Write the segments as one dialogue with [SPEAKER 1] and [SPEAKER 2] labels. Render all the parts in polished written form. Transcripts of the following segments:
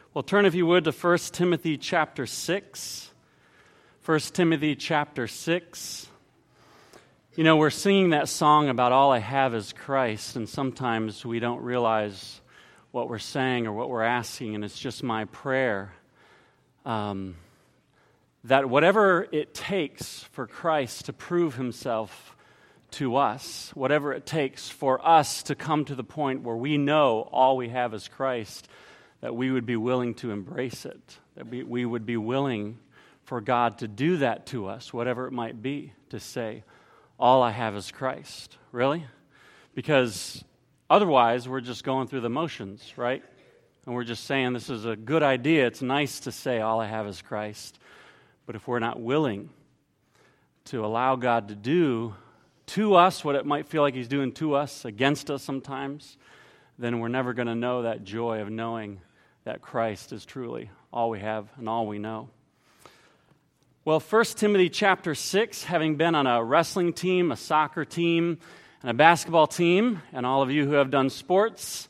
[SPEAKER 1] Well, turn, if you would, to 1 Timothy chapter 6. 1 Timothy chapter 6. You know, we're singing that song about all I have is Christ, and sometimes we don't realize what we're saying or what we're asking, and it's just my prayer that whatever it takes for Christ to prove himself to us, whatever it takes for us to come to the point where we know all we have is Christ, that we would be willing to embrace it, that we would be willing for God to do that to us, whatever it might be, to say, all I have is Christ. Really? Because otherwise, we're just going through the motions, right? And we're just saying this is a good idea. It's nice to say all I have is Christ. But if we're not willing to allow God to do to us what it might feel like he's doing to us, against us sometimes, then we're never going to know that joy of knowing that Christ is truly all we have and all we know. Well, 1 Timothy chapter 6, having been on a wrestling team, a soccer team, and a basketball team, and all of you who have done sports,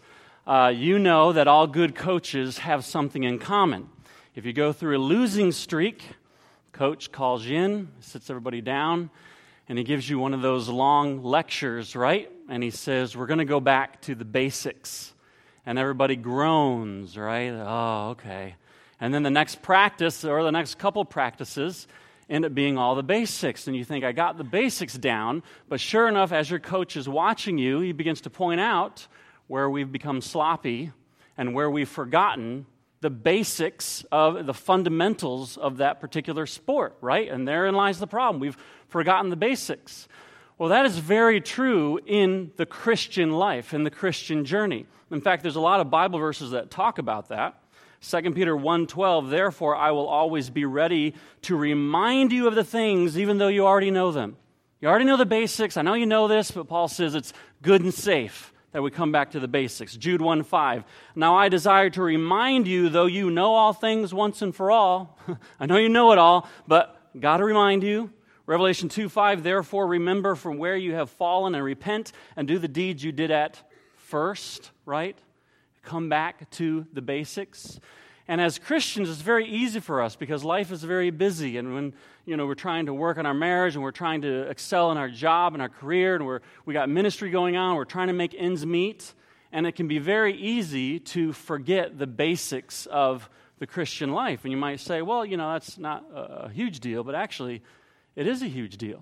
[SPEAKER 1] you know that all good coaches have something in common. If you go through a losing streak, coach calls you in, sits everybody down, and he gives you one of those long lectures, right? And he says, we're going to go back to the basics. And everybody groans, right? Oh, okay. And then the next practice, or the next couple practices, end up being all the basics. And you think, I got the basics down. But sure enough, as your coach is watching you, he begins to point out where we've become sloppy and where we've forgotten the basics of the fundamentals of that particular sport, right? And therein lies the problem. We've forgotten the basics. Well, that is very true in the Christian life, in the Christian journey. In fact, there's a lot of Bible verses that talk about that. 2 Peter 1:12, therefore I will always be ready to remind you of the things even though you already know them. You already know the basics. I know you know this, but Paul says it's good and safe that we come back to the basics. Jude 1:5, now I desire to remind you, though you know all things once and for all. I know you know it all, but got to remind you. Revelation 2:5, therefore remember from where you have fallen and repent and do the deeds you did at first, right? Come back to the basics. And as Christians, it's very easy for us because life is very busy. And when we're trying to work on our marriage and we're trying to excel in our job and our career and we got ministry going on, we're trying to make ends meet. And it can be very easy to forget the basics of the Christian life. And you might say, well, that's not a huge deal, but actually it is a huge deal.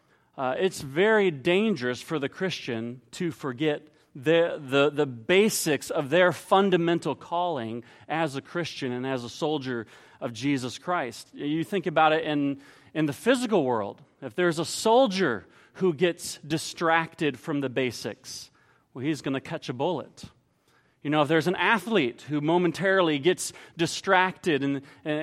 [SPEAKER 1] It's very dangerous for the Christian to forget the basics of their fundamental calling as a Christian and as a soldier of Jesus Christ. You think about it in the physical world. If there's a soldier who gets distracted from the basics, well, he's going to catch a bullet. If there's an athlete who momentarily gets distracted in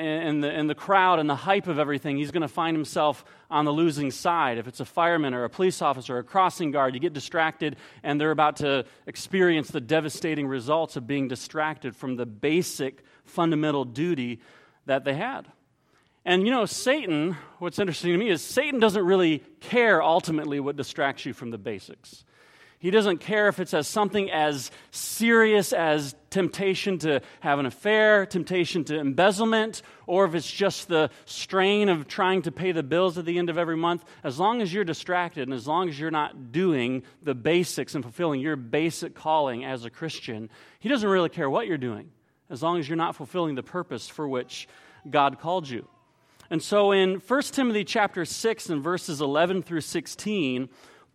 [SPEAKER 1] the crowd and the hype of everything, he's going to find himself on the losing side. If it's a fireman or a police officer or a crossing guard, you get distracted and they're about to experience the devastating results of being distracted from the basic fundamental duty that they had. And Satan, what's interesting to me is Satan doesn't really care ultimately what distracts you from the basics. He doesn't care if it's as something as serious as temptation to have an affair, temptation to embezzlement, or if it's just the strain of trying to pay the bills at the end of every month. As long as you're distracted and as long as you're not doing the basics and fulfilling your basic calling as a Christian, he doesn't really care what you're doing, as long as you're not fulfilling the purpose for which God called you. And so in 1 Timothy chapter 6 and verses 11 through 16,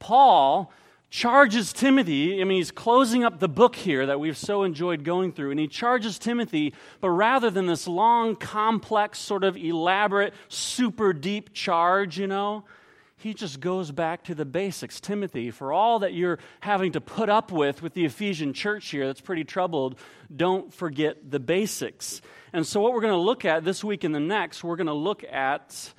[SPEAKER 1] Paul charges Timothy. He's closing up the book here that we've so enjoyed going through, and he charges Timothy, but rather than this long, complex, sort of elaborate, super deep charge, he just goes back to the basics. Timothy, for all that you're having to put up with the Ephesian church here that's pretty troubled, don't forget the basics. And so what we're going to look at this week and the next, we're going to look at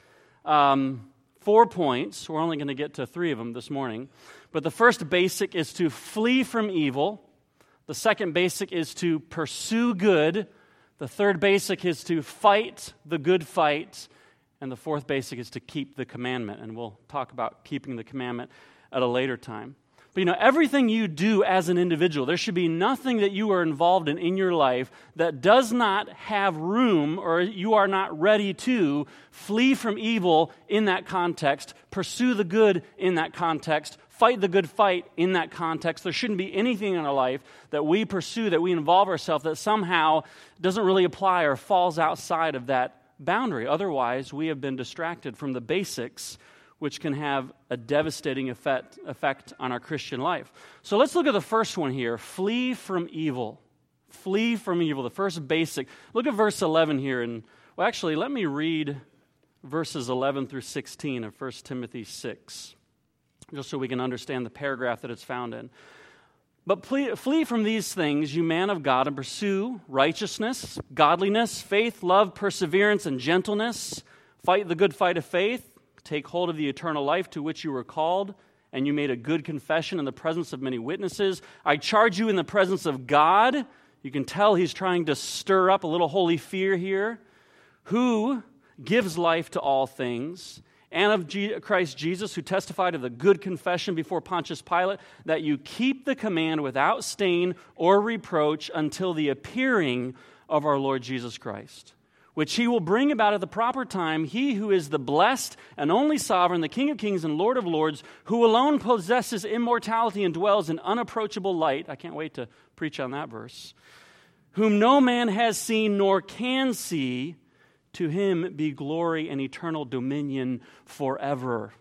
[SPEAKER 1] 4 points. We're only going to get to 3 of them this morning. But the first basic is to flee from evil. The second basic is to pursue good. The third basic is to fight the good fight. And the fourth basic is to keep the commandment. And we'll talk about keeping the commandment at a later time. But everything you do as an individual, there should be nothing that you are involved in your life that does not have room, or you are not ready to flee from evil in that context, pursue the good in that context, fight the good fight in that context. There shouldn't be anything in our life that we pursue, that we involve ourselves, that somehow doesn't really apply or falls outside of that boundary. Otherwise, we have been distracted from the basics, which can have a devastating effect on our Christian life. So let's look at the first one here. Flee from evil. Flee from evil, the first basic. Look at verse 11 here. Actually, let me read verses 11 through 16 of 1 Timothy 6, just so we can understand the paragraph that it's found in. But flee from these things, you man of God, and pursue righteousness, godliness, faith, love, perseverance, and gentleness. Fight the good fight of faith. Take hold of the eternal life to which you were called, and you made a good confession in the presence of many witnesses. I charge you in the presence of God. You can tell he's trying to stir up a little holy fear here. Who gives life to all things, and of Christ Jesus, who testified of the good confession before Pontius Pilate, that you keep the command without stain or reproach until the appearing of our Lord Jesus Christ, which he will bring about at the proper time, he who is the blessed and only sovereign, the King of kings and Lord of lords, who alone possesses immortality and dwells in unapproachable light. I can't wait to preach on that verse. Whom no man has seen nor can see, to him be glory and eternal dominion forever.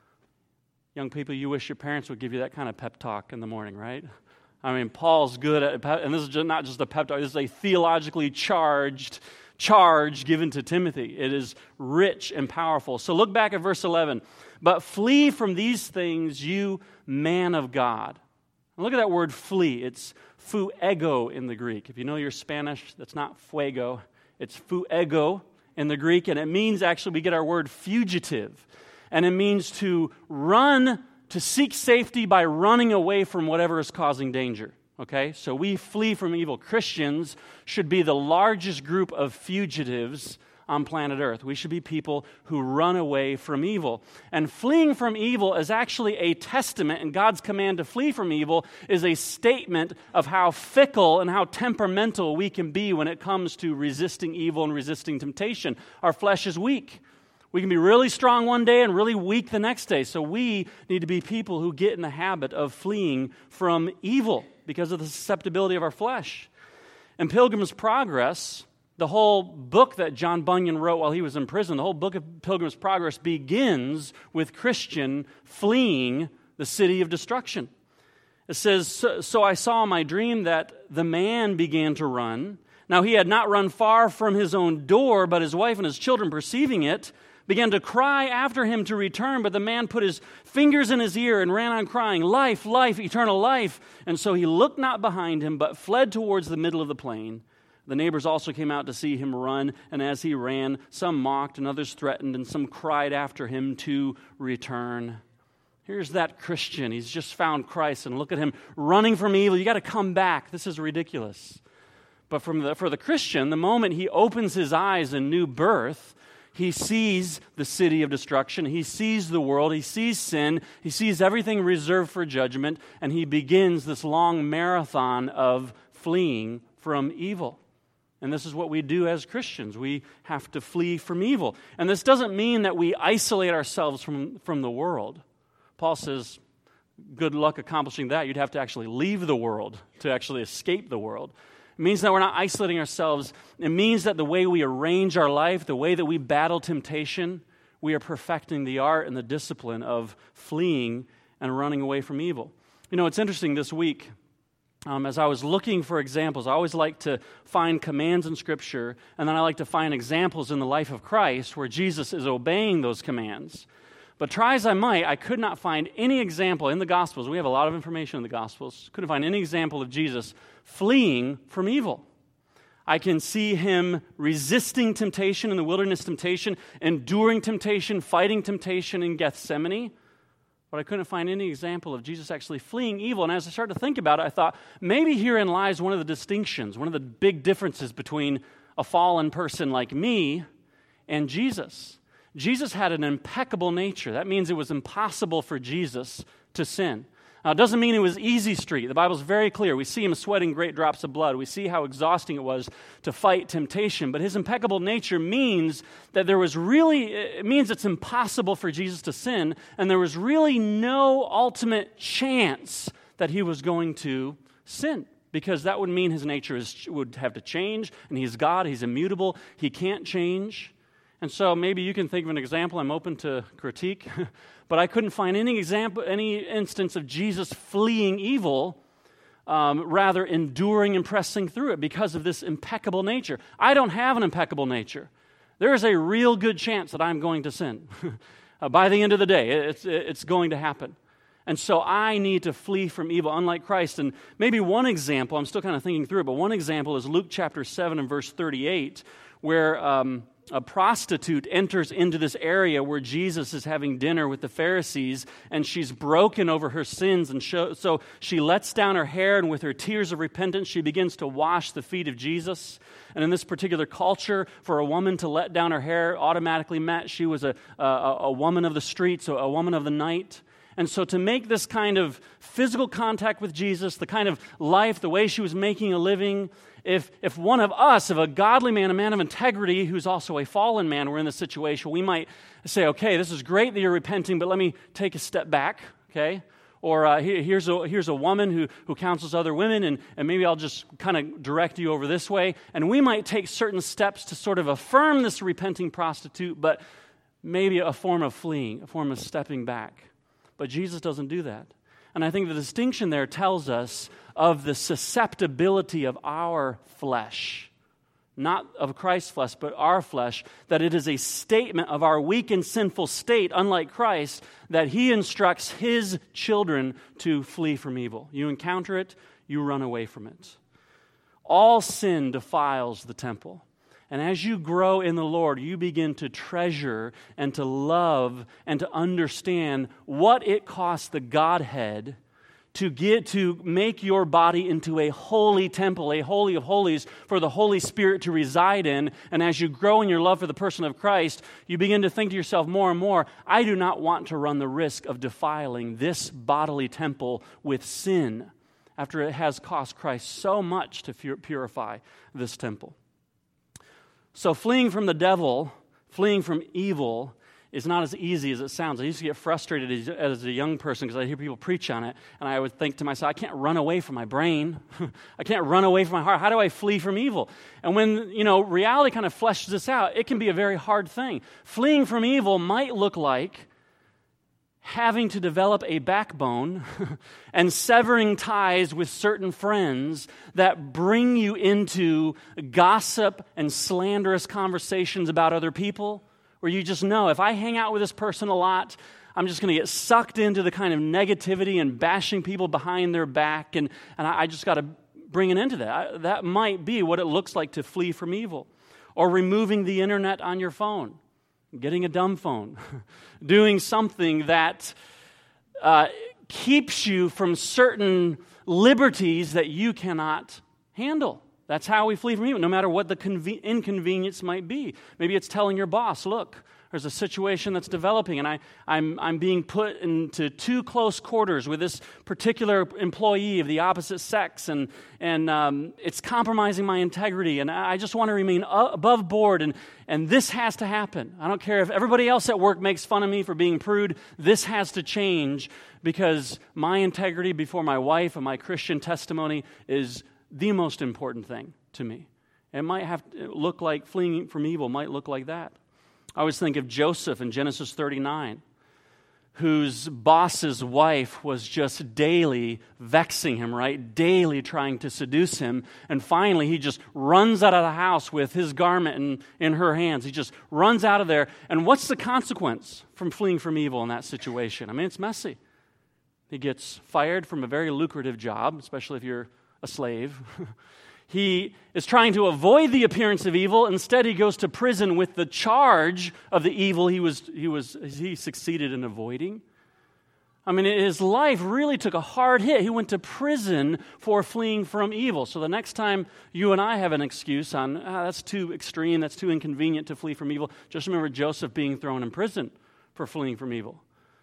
[SPEAKER 1] Young people, you wish your parents would give you that kind of pep talk in the morning, right? I mean, Paul's good at, and this is not just a pep talk, this is a theologically charged charge given to Timothy. It is rich and powerful. So look back at verse 11. But flee from these things, you man of God. And look at that word flee. It's fuego in the Greek. If you know your Spanish, that's not fuego. It's fuego in the Greek, and it means, actually, we get our word fugitive. And it means to run, to seek safety by running away from whatever is causing danger. Okay, so we flee from evil. Christians should be the largest group of fugitives on planet Earth. We should be people who run away from evil. And fleeing from evil is actually a testament, and God's command to flee from evil is a statement of how fickle and how temperamental we can be when it comes to resisting evil and resisting temptation. Our flesh is weak. We can be really strong one day and really weak the next day. So we need to be people who get in the habit of fleeing from evil because of the susceptibility of our flesh. In Pilgrim's Progress, the whole book that John Bunyan wrote while he was in prison, the whole book of Pilgrim's Progress begins with Christian fleeing the city of destruction. It says, so I saw in my dream that the man began to run. Now he had not run far from his own door, but his wife and his children, perceiving it, began to cry after him to return, but the man put his fingers in his ear and ran on crying, life, life, eternal life. And so he looked not behind him, but fled towards the middle of the plain. The neighbors also came out to see him run, and as he ran, some mocked and others threatened, and some cried after him to return. Here's that Christian. He's just found Christ, and look at him running from evil. You got to come back. This is ridiculous. But for the Christian, the moment he opens his eyes in new birth, he sees the city of destruction. He sees the world. He sees sin. He sees everything reserved for judgment. And he begins this long marathon of fleeing from evil. And this is what we do as Christians. We have to flee from evil. And this doesn't mean that we isolate ourselves from the world. Paul says, good luck accomplishing that. You'd have to actually leave the world to actually escape the world. It means that we're not isolating ourselves. It means that the way we arrange our life, the way that we battle temptation, we are perfecting the art and the discipline of fleeing and running away from evil. You know, it's interesting this week, as I was looking for examples, I always like to find commands in Scripture, and then I like to find examples in the life of Christ where Jesus is obeying those commands. But try as I might, I could not find any example in the Gospels. We have a lot of information in the Gospels. Couldn't find any example of Jesus fleeing from evil. I can see him resisting temptation in the wilderness temptation, enduring temptation, fighting temptation in Gethsemane. But I couldn't find any example of Jesus actually fleeing evil. And as I started to think about it, I thought, maybe herein lies one of the distinctions, one of the big differences between a fallen person like me and Jesus. Jesus had an impeccable nature. That means it was impossible for Jesus to sin. Now, it doesn't mean it was easy street. The Bible's very clear. We see him sweating great drops of blood. We see how exhausting it was to fight temptation. But his impeccable nature means that it means it's impossible for Jesus to sin, and there was really no ultimate chance that he was going to sin, because that would mean his nature would have to change, and he's God, he's immutable, he can't change. And so maybe you can think of an example. I'm open to critique. But I couldn't find any instance of Jesus fleeing evil, rather enduring and pressing through it because of this impeccable nature. I don't have an impeccable nature. There is a real good chance that I'm going to sin. By the end of the day, it's going to happen. And so I need to flee from evil, unlike Christ. And maybe one example, I'm still kind of thinking through it, but one example is Luke chapter 7 and verse 38, where a prostitute enters into this area where Jesus is having dinner with the Pharisees, and she's broken over her sins, and so she lets down her hair, and with her tears of repentance, she begins to wash the feet of Jesus. And in this particular culture, for a woman to let down her hair automatically meant she was a woman of the streets, a woman of the night. And so to make this kind of physical contact with Jesus, the kind of life, the way she was making a living, if one of us, if a godly man, a man of integrity who's also a fallen man, were in this situation, we might say, okay, this is great that you're repenting, but let me take a step back, okay? Or here's a woman who counsels other women, and maybe I'll just kind of direct you over this way. And we might take certain steps to sort of affirm this repenting prostitute, but maybe a form of fleeing, a form of stepping back. But Jesus doesn't do that. And I think the distinction there tells us of the susceptibility of our flesh, not of Christ's flesh, but our flesh, that it is a statement of our weak and sinful state, unlike Christ, that he instructs his children to flee from evil. You encounter it, you run away from it. All sin defiles the temple. And as you grow in the Lord, you begin to treasure and to love and to understand what it costs the Godhead to make your body into a holy temple, a holy of holies for the Holy Spirit to reside in. And as you grow in your love for the person of Christ, you begin to think to yourself more and more, I do not want to run the risk of defiling this bodily temple with sin after it has cost Christ so much to purify this temple. So fleeing from the devil, fleeing from evil, is not as easy as it sounds. I used to get frustrated as a young person because I hear people preach on it, and I would think to myself, I can't run away from my brain. I can't run away from my heart. How do I flee from evil? And when, reality kind of fleshes this out, it can be a very hard thing. Fleeing from evil might look like having to develop a backbone and severing ties with certain friends that bring you into gossip and slanderous conversations about other people, where you just know, if I hang out with this person a lot, I'm just going to get sucked into the kind of negativity and bashing people behind their back, and I just got to bring an end to that. That might be what it looks like to flee from evil. Or removing the internet on your phone. Getting a dumb phone, doing something that keeps you from certain liberties that you cannot handle. That's how we flee from evil, no matter what the inconvenience might be. Maybe it's telling your boss, look, there's a situation that's developing, and I'm being put into too close quarters with this particular employee of the opposite sex, and it's compromising my integrity, and I just want to remain above board, and this has to happen. I don't care if everybody else at work makes fun of me for being prude. This has to change because my integrity before my wife and my Christian testimony is the most important thing to me. It might have to look like fleeing from evil might look like that. I always think of Joseph in Genesis 39, whose boss's wife was just daily vexing him, right? Daily trying to seduce him. And finally, he just runs out of the house with his garment in her hands. He just runs out of there. And what's the consequence from fleeing from evil in that situation? I mean, it's messy. He gets fired from a very lucrative job, especially if you're a slave. He is trying to avoid the appearance of evil. Instead, he goes to prison with the charge of the evil he succeeded in avoiding. I mean, his life really took a hard hit. He went to prison for fleeing from evil. So the next time you and I have an excuse on, that's too extreme, that's too inconvenient to flee from evil, just remember Joseph being thrown in prison for fleeing from evil.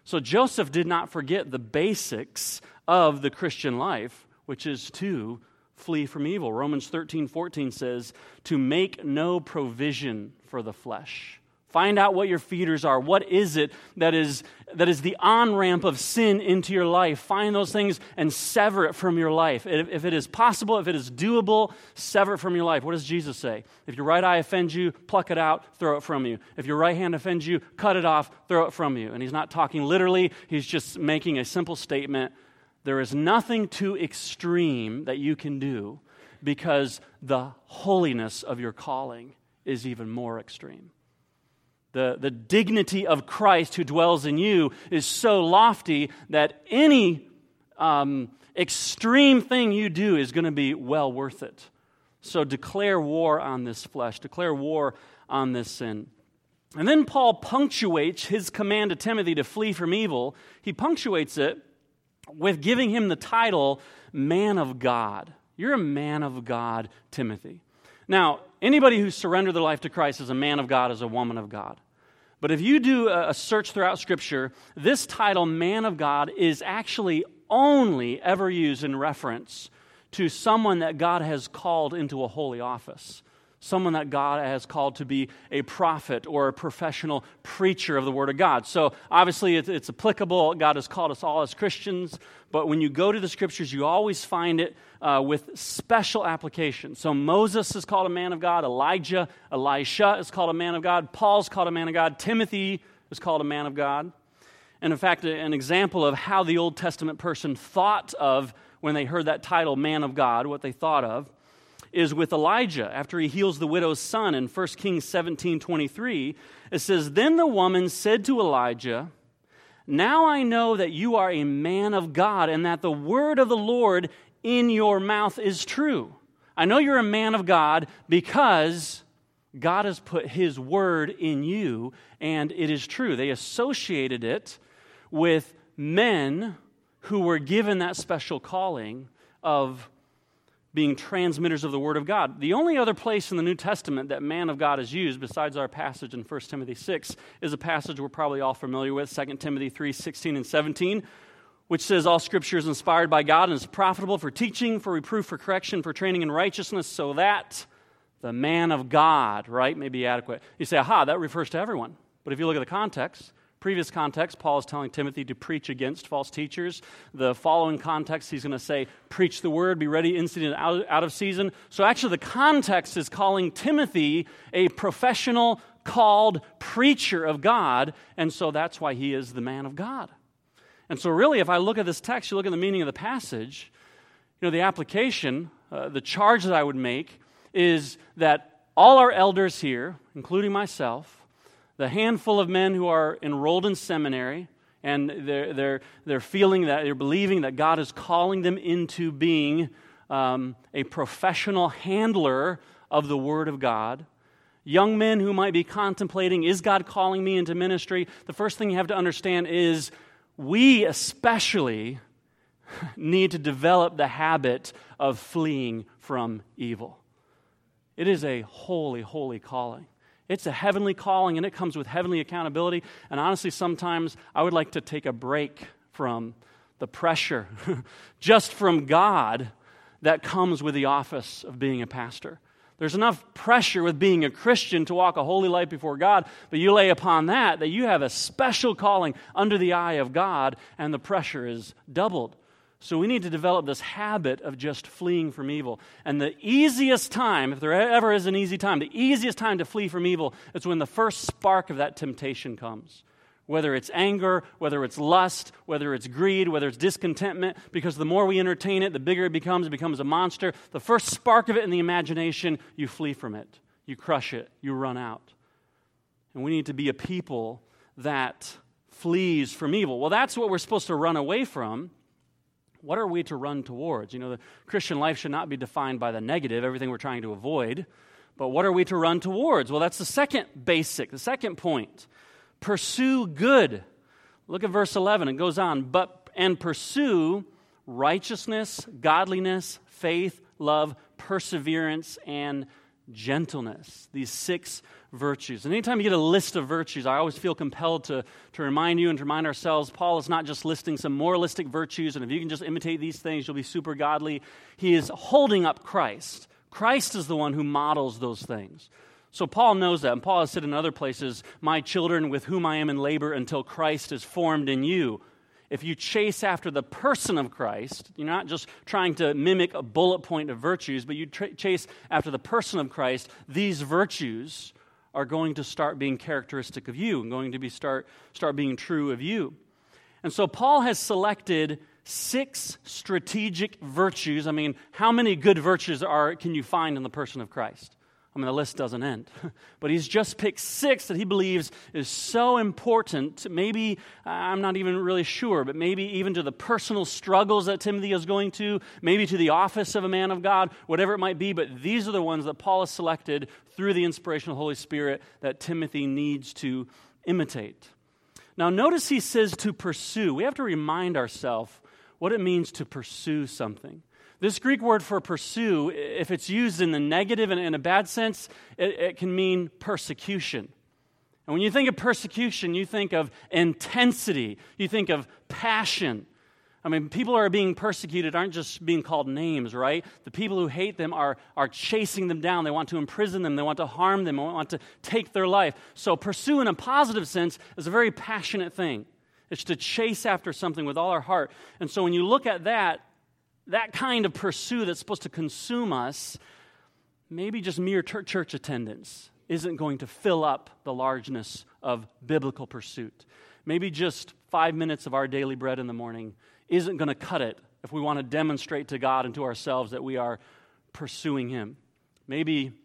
[SPEAKER 1] So Joseph did not forget the basics of the Christian life, which is to flee from evil. Romans 13:14 says, to make no provision for the flesh. Find out what your feeders are. What is it that is the on-ramp of sin into your life? Find those things and sever it from your life. If it is possible, if it is doable, sever it from your life. What does Jesus say? If your right eye offends you, pluck it out, throw it from you. If your right hand offends you, cut it off, throw it from you. And he's not talking literally. He's just making a simple statement. There is nothing too extreme that you can do because the holiness of your calling is even more extreme. The dignity of Christ who dwells in you is so lofty that any extreme thing you do is going to be well worth it. So declare war on this flesh. Declare war on this sin. And then Paul punctuates his command to Timothy to flee from evil. He punctuates it with giving him the title man of God. You're a man of God, Timothy. Now, anybody who surrendered their life to Christ is a man of God, is a woman of God. But if you do a search throughout Scripture, this title, man of God, is actually only ever used in reference to someone that God has called into a holy office. Someone that God has called to be a prophet or a professional preacher of the Word of God. So obviously it's applicable. God has called us all as Christians. But when you go to the Scriptures, you always find it with special application. So Moses is called a man of God. Elijah, Elisha is called a man of God. Paul's called a man of God. Timothy is called a man of God. And in fact, an example of how the Old Testament person thought of when they heard that title, man of God, what they thought of, is with Elijah. After he heals the widow's son in 1 Kings 17:23, it says, then the woman said to Elijah, now I know that you are a man of God and that the word of the Lord in your mouth is true. I know you're a man of God because God has put his word in you and it is true. They associated it with men who were given that special calling of being transmitters of the Word of God. The only other place in the New Testament that man of God is used, besides our passage in 1 Timothy 6, is a passage we're probably all familiar with, 2 Timothy 3:16 and 17, which says, all Scripture is inspired by God and is profitable for teaching, for reproof, for correction, for training in righteousness, so that the man of God, right, may be adequate. You say, aha, that refers to everyone. But if you look at the context, previous context, Paul is telling Timothy to preach against false teachers. The following context, he's going to say, preach the word, be ready in season and out of season. So actually the context is calling Timothy a professional, called preacher of God, and so that's why he is the man of God. And so really, if I look at this text, you look at the meaning of the passage, the application, the charge that I would make is that all our elders here, including myself, the handful of men who are enrolled in seminary, and they're feeling that, they're believing that God is calling them into being a professional handler of the Word of God. Young men who might be contemplating, is God calling me into ministry? The first thing you have to understand is we especially need to develop the habit of fleeing from evil. It is a holy, holy calling. It's a heavenly calling, and it comes with heavenly accountability. And honestly, sometimes I would like to take a break from the pressure just from God that comes with the office of being a pastor. There's enough pressure with being a Christian to walk a holy life before God, but you lay upon that you have a special calling under the eye of God, and the pressure is doubled. So we need to develop this habit of just fleeing from evil. And the easiest time, if there ever is an easy time, the easiest time to flee from evil is when the first spark of that temptation comes. Whether it's anger, whether it's lust, whether it's greed, whether it's discontentment, because the more we entertain it, the bigger it becomes a monster. The first spark of it in the imagination, you flee from it. You crush it. You run out. And we need to be a people that flees from evil. Well, that's what we're supposed to run away from. What are we to run towards? The Christian life should not be defined by the negative, everything we're trying to avoid. But what are we to run towards? Well, that's the second second point. Pursue good. Look at verse 11. It goes on. And pursue righteousness, godliness, faith, love, perseverance, and gentleness. These 6 virtues. And anytime you get a list of virtues, I always feel compelled to remind you and to remind ourselves, Paul is not just listing some moralistic virtues, and if you can just imitate these things, you'll be super godly. He is holding up Christ. Christ is the one who models those things. So Paul knows that, and Paul has said in other places, my children with whom I am in labor until Christ is formed in you. If you chase after the person of Christ, you're not just trying to mimic a bullet point of virtues, but you chase after the person of Christ, these virtues are going to start being characteristic of you and going to start being true of you. And so Paul has selected 6 strategic virtues. I mean, how many good virtues can you find in the person of Christ? I mean, the list doesn't end. But he's just picked 6 that he believes is so important, maybe, I'm not even really sure, but maybe even to the personal struggles that Timothy is going to, maybe to the office of a man of God, whatever it might be, but these are the ones that Paul has selected through the inspiration of the Holy Spirit that Timothy needs to imitate. Now, notice he says to pursue. We have to remind ourselves what it means to pursue something. This Greek word for pursue, if it's used in the negative and in a bad sense, it can mean persecution. And when you think of persecution, you think of intensity. You think of passion. I mean, people who are being persecuted aren't just being called names, right? The people who hate them are chasing them down. They want to imprison them. They want to harm them. They want to take their life. So pursue in a positive sense is a very passionate thing. It's to chase after something with all our heart. And so when you look at that kind of pursue that's supposed to consume us, maybe just mere church attendance isn't going to fill up the largeness of biblical pursuit. Maybe just 5 minutes of our daily bread in the morning isn't going to cut it if we want to demonstrate to God and to ourselves that we are pursuing Him. Maybe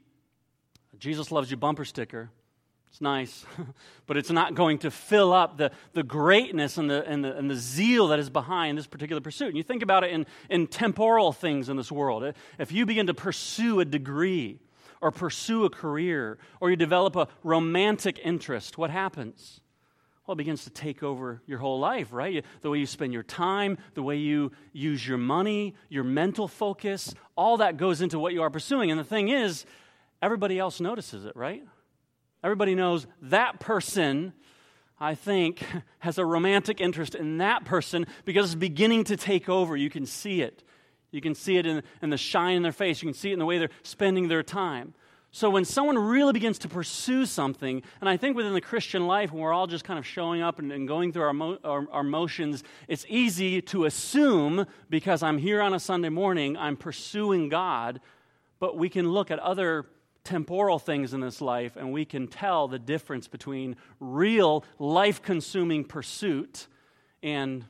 [SPEAKER 1] Jesus loves you bumper sticker. It's nice, but it's not going to fill up the greatness and the zeal that is behind this particular pursuit. And you think about it in temporal things in this world. If you begin to pursue a degree or pursue a career or you develop a romantic interest, what happens? Well, it begins to take over your whole life, right? The way you spend your time, the way you use your money, your mental focus, all that goes into what you are pursuing. And the thing is, everybody else notices it, right? Everybody knows that person, I think, has a romantic interest in that person because it's beginning to take over. You can see it. You can see it in the shine in their face. You can see it in the way they're spending their time. So when someone really begins to pursue something, and I think within the Christian life, when we're all just kind of showing up and going through our motions, it's easy to assume because I'm here on a Sunday morning, I'm pursuing God, but we can look at other temporal things in this life, and we can tell the difference between real life-consuming pursuit and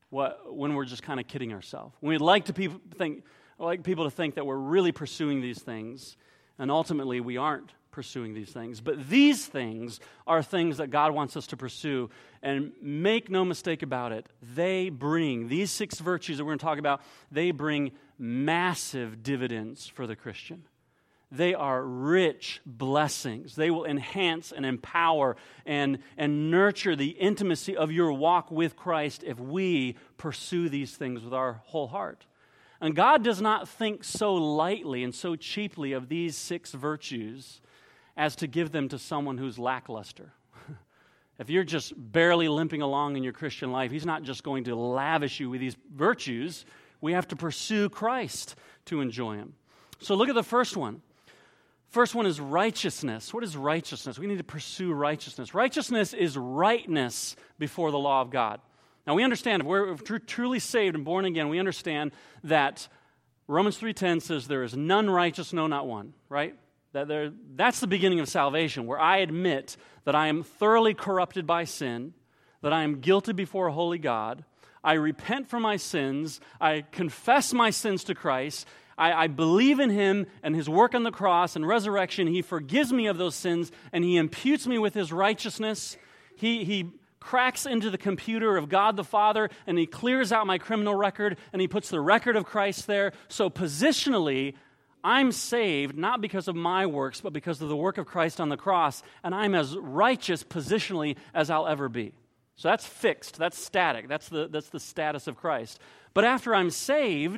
[SPEAKER 1] when we're just kind of kidding ourselves. We'd like people to think that we're really pursuing these things, and ultimately we aren't pursuing these things. But these things are things that God wants us to pursue, and make no mistake about it, these 6 virtues that we're going to talk about, they bring massive dividends for the Christian. They are rich blessings. They will enhance and empower and nurture the intimacy of your walk with Christ if we pursue these things with our whole heart. And God does not think so lightly and so cheaply of these 6 virtues as to give them to someone who's lackluster. If you're just barely limping along in your Christian life, He's not just going to lavish you with these virtues. We have to pursue Christ to enjoy Him. So look at the first one. First one is righteousness. What is righteousness? We need to pursue righteousness. Righteousness is rightness before the law of God. Now we understand, if we're truly saved and born again, we understand that Romans 3:10 says there is none righteous, no, not one, right? That's the beginning of salvation, where I admit that I am thoroughly corrupted by sin, that I am guilty before a holy God. I repent for my sins. I confess my sins to Christ. I believe in Him and His work on the cross and resurrection. He forgives me of those sins, and He imputes me with His righteousness. He cracks into the computer of God the Father, and He clears out my criminal record, and He puts the record of Christ there. So positionally, I'm saved not because of my works, but because of the work of Christ on the cross, and I'm as righteous positionally as I'll ever be. So that's fixed. That's static. That's the status of Christ. But after I'm saved,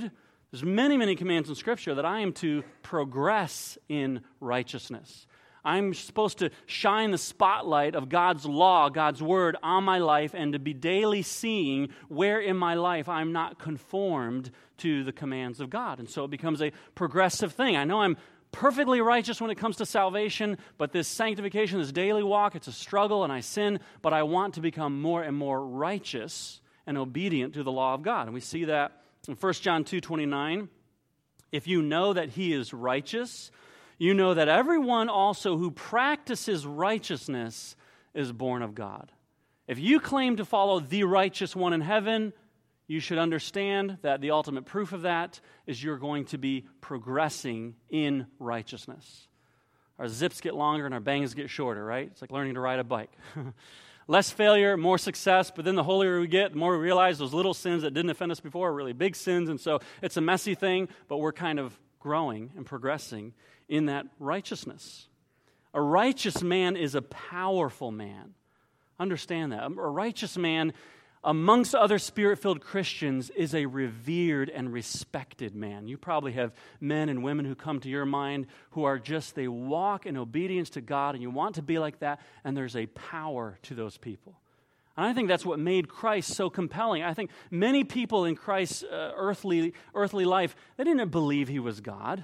[SPEAKER 1] There's many, many commands in Scripture that I am to progress in righteousness. I'm supposed to shine the spotlight of God's law, God's word on my life, and to be daily seeing where in my life I'm not conformed to the commands of God. And so it becomes a progressive thing. I know I'm perfectly righteous when it comes to salvation, but this sanctification, this daily walk, it's a struggle and I sin, but I want to become more and more righteous and obedient to the law of God. And we see that in 1 John 2:29. If you know that he is righteous, you know that everyone also who practices righteousness is born of God. If you claim to follow the righteous one in heaven, you should understand that the ultimate proof of that is you're going to be progressing in righteousness. Our zips get longer and our bangs get shorter, right? It's like learning to ride a bike. Less failure, more success, but then the holier we get, the more we realize those little sins that didn't offend us before are really big sins, and so it's a messy thing, but we're kind of growing and progressing in that righteousness. A righteous man is a powerful man. Understand that. A righteous man, amongst other Spirit-filled Christians, is a revered and respected man. You probably have men and women who come to your mind who are just, they walk in obedience to God, and you want to be like that, and there's a power to those people. And I think that's what made Christ so compelling. I think many people in Christ's earthly life, they didn't believe he was God.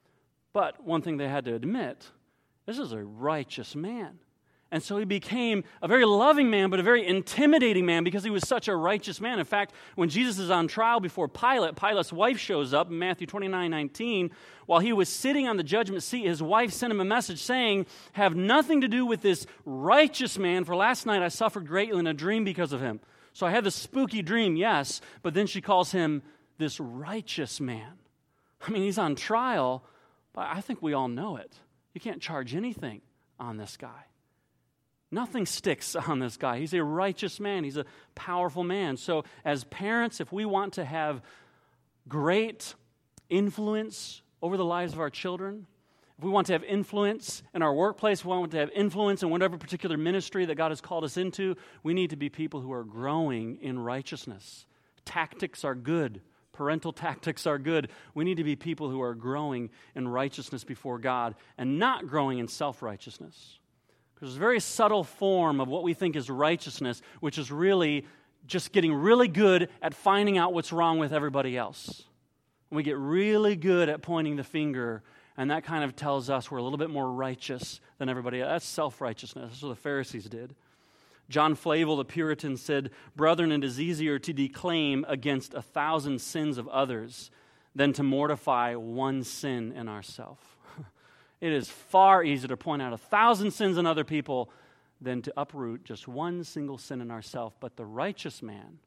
[SPEAKER 1] But one thing they had to admit, this is a righteous man. And so he became a very loving man, but a very intimidating man because he was such a righteous man. In fact, when Jesus is on trial before Pilate, Pilate's wife shows up in Matthew 29:19. While he was sitting on the judgment seat, his wife sent him a message saying, "Have nothing to do with this righteous man, for last night I suffered greatly in a dream because of him." So I had this spooky dream, yes, but then she calls him this righteous man. I mean, he's on trial, but I think we all know it. You can't charge anything on this guy. Nothing sticks on this guy. He's a righteous man. He's a powerful man. So as parents, if we want to have great influence over the lives of our children, if we want to have influence in our workplace, if we want to have influence in whatever particular ministry that God has called us into, we need to be people who are growing in righteousness. Tactics are good. Parental tactics are good. We need to be people who are growing in righteousness before God and not growing in self-righteousness. There's a very subtle form of what we think is righteousness, which is really just getting really good at finding out what's wrong with everybody else. We get really good at pointing the finger, and that kind of tells us we're a little bit more righteous than everybody else. That's self-righteousness. That's what the Pharisees did. John Flavel, the Puritan, said, "Brethren, it is easier to declaim against 1,000 sins of others than to mortify one sin in ourselves." It is far easier to point out 1,000 sins in other people than to uproot just one single sin in ourselves. But the righteous man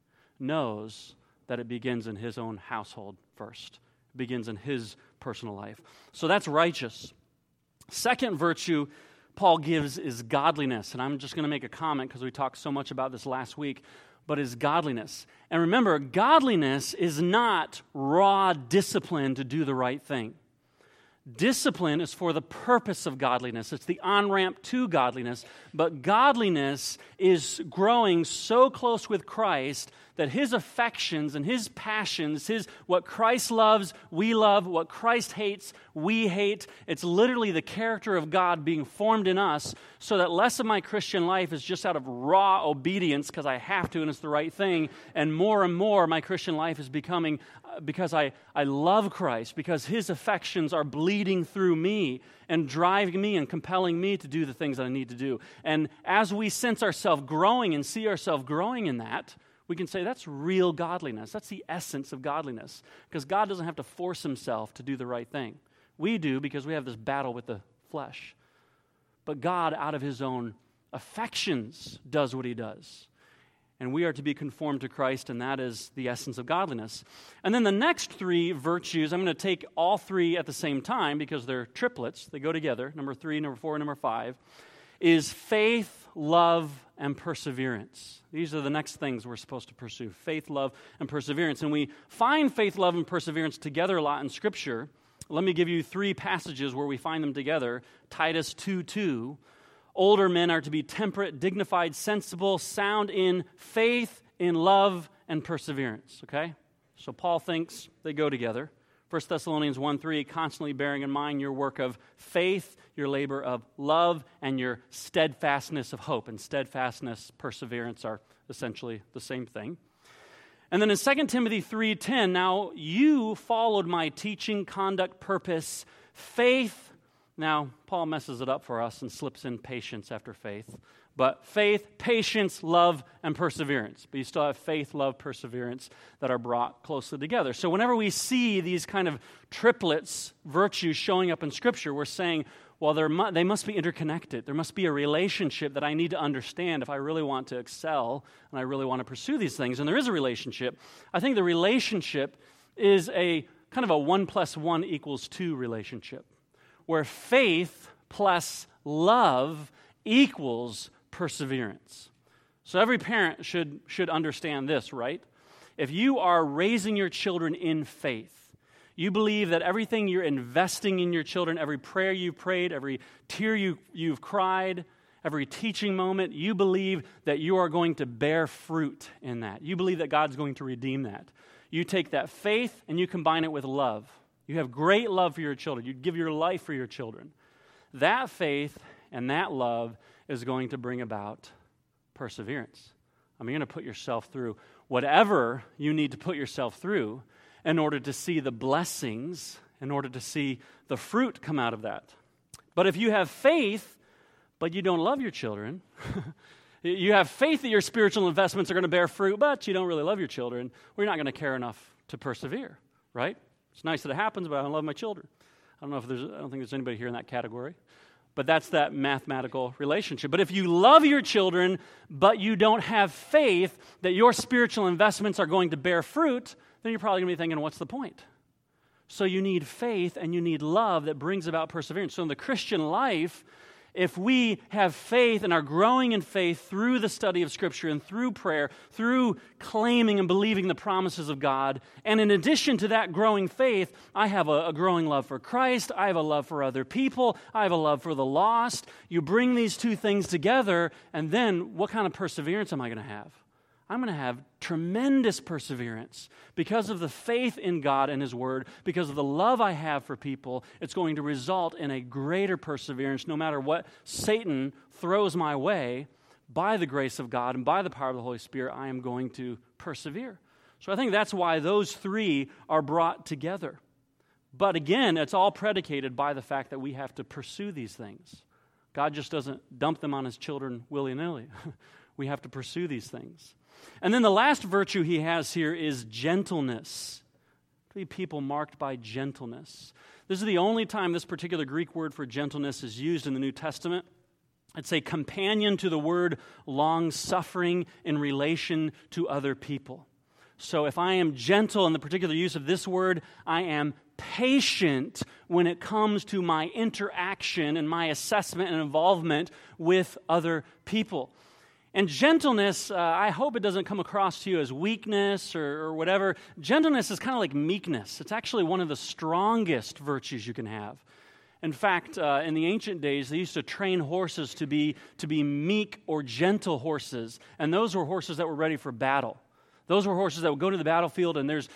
[SPEAKER 1] knows that it begins in his own household first. It begins in his personal life. So that's righteous. Second virtue Paul gives is godliness. And I'm just going to make a comment because we talked so much about this last week, but is godliness. And remember, godliness is not raw discipline to do the right thing. Discipline is for the purpose of godliness. It's the on-ramp to godliness. But godliness is growing so close with Christ that his affections and his passions, what Christ loves, we love. What Christ hates, we hate. It's literally the character of God being formed in us so that less of my Christian life is just out of raw obedience because I have to and it's the right thing. And more my Christian life is becoming because I love Christ, because his affections are bleeding through me and driving me and compelling me to do the things that I need to do. And as we sense ourselves growing and see ourselves growing in that, we can say that's real godliness. That's the essence of godliness. Because God doesn't have to force himself to do the right thing. We do because we have this battle with the flesh. But God, out of his own affections, does what he does. And we are to be conformed to Christ, and that is the essence of godliness. And then the next three virtues, I'm going to take all three at the same time because they're triplets. They go together, number 3, number 4, and number 5, is faith, love, and perseverance. These are the next things we're supposed to pursue, faith, love, and perseverance. And we find faith, love, and perseverance together a lot in Scripture. Let me give you 3 passages where we find them together. Titus 2:2. Older men are to be temperate, dignified, sensible, sound in faith, in love, and perseverance. Okay? So Paul thinks they go together. 1 Thessalonians 1:3, constantly bearing in mind your work of faith, your labor of love, and your steadfastness of hope. And steadfastness, perseverance are essentially the same thing. And then in 2 Timothy 3:10, now you followed my teaching, conduct, purpose, faith. Now, Paul messes it up for us and slips in patience after faith. But faith, patience, love, and perseverance. But you still have faith, love, perseverance that are brought closely together. So whenever we see these kind of triplets, virtues showing up in Scripture, we're saying, well, they must be interconnected. There must be a relationship that I need to understand if I really want to excel and I really want to pursue these things. And there is a relationship. I think the relationship is a kind of a 1 + 1 = 2 relationship, where faith plus love equals perseverance. So every parent should understand this, right? If you are raising your children in faith, you believe that everything you're investing in your children, every prayer you prayed, every tear you've cried, every teaching moment, you believe that you are going to bear fruit in that. You believe that God's going to redeem that. You take that faith and you combine it with love. You have great love for your children. You give your life for your children. That faith and that love is going to bring about perseverance. I mean, you're going to put yourself through whatever you need to put yourself through in order to see the blessings, in order to see the fruit come out of that. But if you have faith, but you don't love your children, you have faith that your spiritual investments are going to bear fruit, but you don't really love your children, well, you're not going to care enough to persevere, right? It's nice that it happens, but I don't love my children. I don't think there's anybody here in that category. But that's that mathematical relationship. But if you love your children, but you don't have faith that your spiritual investments are going to bear fruit, then you're probably going to be thinking, what's the point? So you need faith and you need love that brings about perseverance. So in the Christian life, if we have faith and are growing in faith through the study of Scripture and through prayer, through claiming and believing the promises of God, and in addition to that growing faith, I have a growing love for Christ, I have a love for other people, I have a love for the lost. You bring these two things together, and then what kind of perseverance am I going to have? I'm going to have tremendous perseverance because of the faith in God and His Word, because of the love I have for people. It's going to result in a greater perseverance no matter what Satan throws my way. By the grace of God and by the power of the Holy Spirit, I am going to persevere. So I think that's why those three are brought together. But again, it's all predicated by the fact that we have to pursue these things. God just doesn't dump them on His children willy-nilly. We have to pursue these things. And then the last virtue he has here is gentleness. To be people marked by gentleness. This is the only time this particular Greek word for gentleness is used in the New Testament. It's a companion to the word long-suffering in relation to other people. So if I am gentle in the particular use of this word, I am patient when it comes to my interaction and my assessment and involvement with other people. And gentleness, I hope it doesn't come across to you as weakness or whatever. Gentleness is kind of like meekness. It's actually one of the strongest virtues you can have. In fact, in the ancient days, they used to train horses to be meek or gentle horses, and those were horses that were ready for battle. Those were horses that would go to the battlefield, and there's,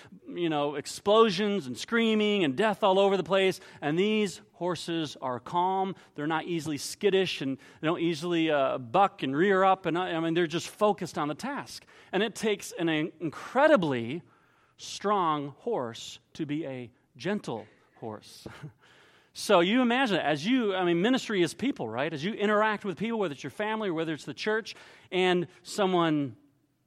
[SPEAKER 1] explosions and screaming and death all over the place. And these horses are calm. They're not easily skittish, and they don't easily buck and rear up. And they're just focused on the task. And it takes an incredibly strong horse to be a gentle horse. So you imagine, ministry is people, right? As you interact with people, whether it's your family or whether it's the church, and someone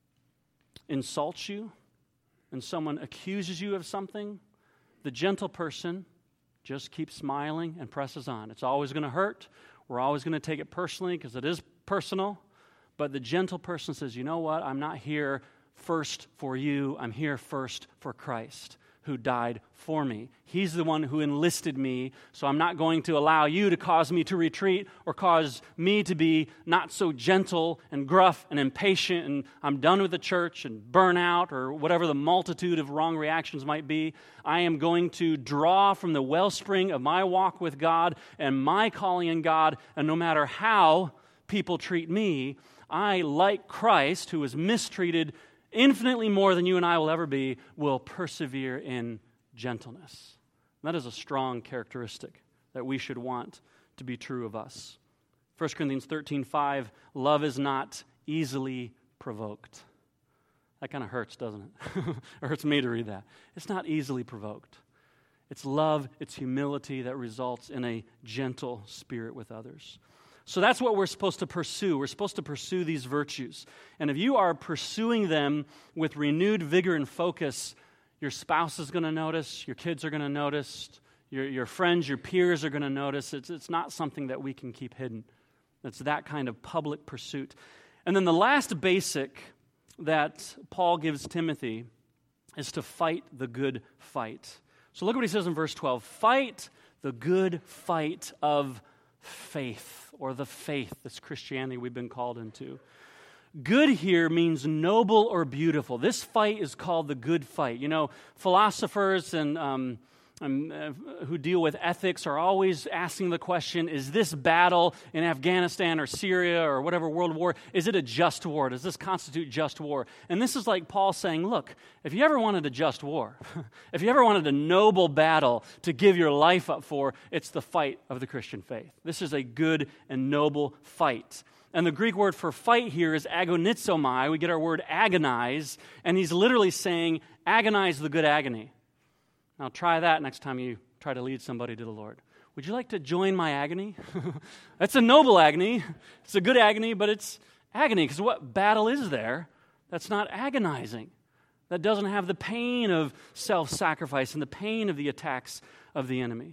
[SPEAKER 1] insults you and someone accuses you of something, the gentle person just keeps smiling and presses on. It's always going to hurt. We're always going to take it personally because it is personal. But the gentle person says, you know what? I'm not here first for you. I'm here first for Christ, who died for me. He's the one who enlisted me, so I'm not going to allow you to cause me to retreat or cause me to be not so gentle and gruff and impatient and I'm done with the church and burn out or whatever the multitude of wrong reactions might be. I am going to draw from the wellspring of my walk with God and my calling in God, and no matter how people treat me, I, like Christ, who was mistreated infinitely more than you and I will ever be, will persevere in gentleness. That is a strong characteristic that we should want to be true of us. 1 Corinthians 13:5, love is not easily provoked. That kind of hurts, doesn't it? It hurts me to read that. It's not easily provoked. It's love, it's humility that results in a gentle spirit with others. So that's what we're supposed to pursue. We're supposed to pursue these virtues. And if you are pursuing them with renewed vigor and focus, your spouse is going to notice, your kids are going to notice, your friends, your peers are going to notice. It's not something that we can keep hidden. It's that kind of public pursuit. And then the last basic that Paul gives Timothy is to fight the good fight. So look what he says in verse 12. Fight the good fight of faith, or the faith, this Christianity we've been called into. Good here means noble or beautiful. This fight is called the good fight. You know, philosophers and who deal with ethics are always asking the question, is this battle in Afghanistan or Syria or whatever world war, is it a just war? Does this constitute just war? And this is like Paul saying, look, if you ever wanted a just war, if you ever wanted a noble battle to give your life up for, it's the fight of the Christian faith. This is a good and noble fight. And the Greek word for fight here is agonizomai. We get our word agonize, and he's literally saying, agonize the good agony. Now try that next time you try to lead somebody to the Lord. Would you like to join my agony? That's a noble agony. It's a good agony, but it's agony, because what battle is there that's not agonizing? That doesn't have the pain of self-sacrifice and the pain of the attacks of the enemy.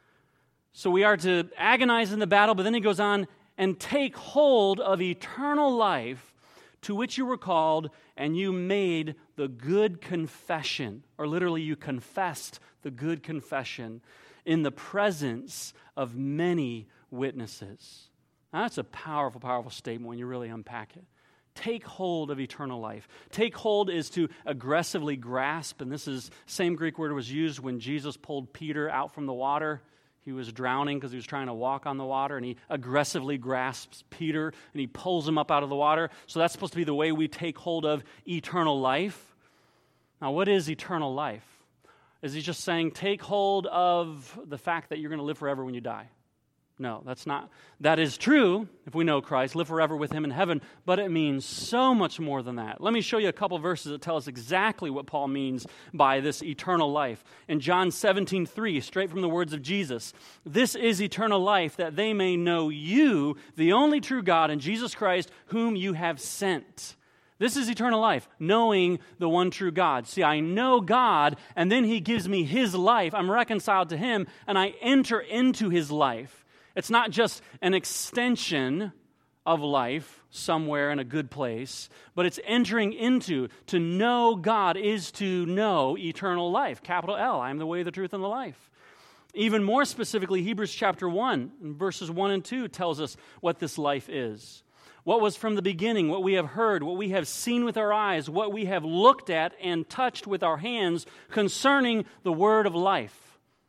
[SPEAKER 1] So we are to agonize in the battle, but then he goes on, and take hold of eternal life to which you were called, and you made the good confession, or literally you confessed the good confession in the presence of many witnesses. Now, that's a powerful, powerful statement when you really unpack it. Take hold of eternal life. Take hold is to aggressively grasp, and this is same Greek word was used when Jesus pulled Peter out from the water. He was drowning because he was trying to walk on the water, and he aggressively grasps Peter, and he pulls him up out of the water. So that's supposed to be the way we take hold of eternal life. Now, what is eternal life? Is he just saying, take hold of the fact that you're going to live forever when you die? No, that's not. That is true if we know Christ, live forever with him in heaven, but it means so much more than that. Let me show you a couple verses that tell us exactly what Paul means by this eternal life. In John 17:3, straight from the words of Jesus, this is eternal life, that they may know you, the only true God, and Jesus Christ, whom you have sent. This is eternal life, knowing the one true God. See, I know God, and then he gives me his life. I'm reconciled to him, and I enter into his life. It's not just an extension of life somewhere in a good place, but it's entering into. To know God is to know eternal life. Capital L, I am the way, the truth, and the life. Even more specifically, Hebrews chapter 1, verses 1 and 2 tells us what this life is. What was from the beginning, what we have heard, what we have seen with our eyes, what we have looked at and touched with our hands concerning the word of life.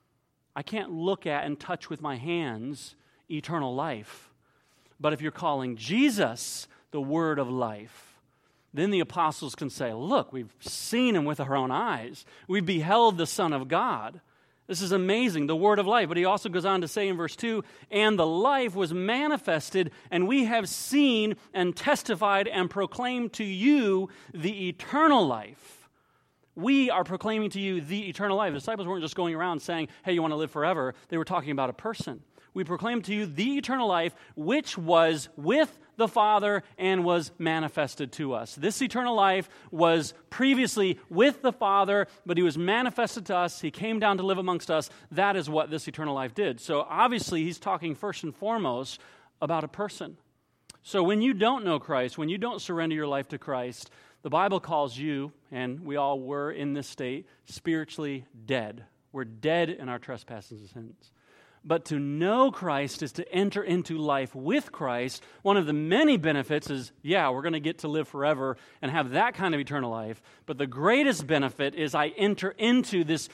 [SPEAKER 1] I can't look at and touch with my hands eternal life. But if you're calling Jesus the word of life, then the apostles can say, look, we've seen him with our own eyes. We've beheld the Son of God. This is amazing, the word of life. But he also goes on to say in verse 2, and the life was manifested, and we have seen and testified and proclaimed to you the eternal life. We are proclaiming to you the eternal life. The disciples weren't just going around saying, hey, you want to live forever. They were talking about a person. We proclaim to you the eternal life, which was with the Father and was manifested to us. This eternal life was previously with the Father, but he was manifested to us. He came down to live amongst us. That is what this eternal life did. So obviously, he's talking first and foremost about a person. So when you don't know Christ, when you don't surrender your life to Christ, the Bible calls you, and we all were in this state, spiritually dead. We're dead in our trespasses and sins. But to know Christ is to enter into life with Christ. One of the many benefits is, we're going to get to live forever and have that kind of eternal life. But the greatest benefit is I enter into this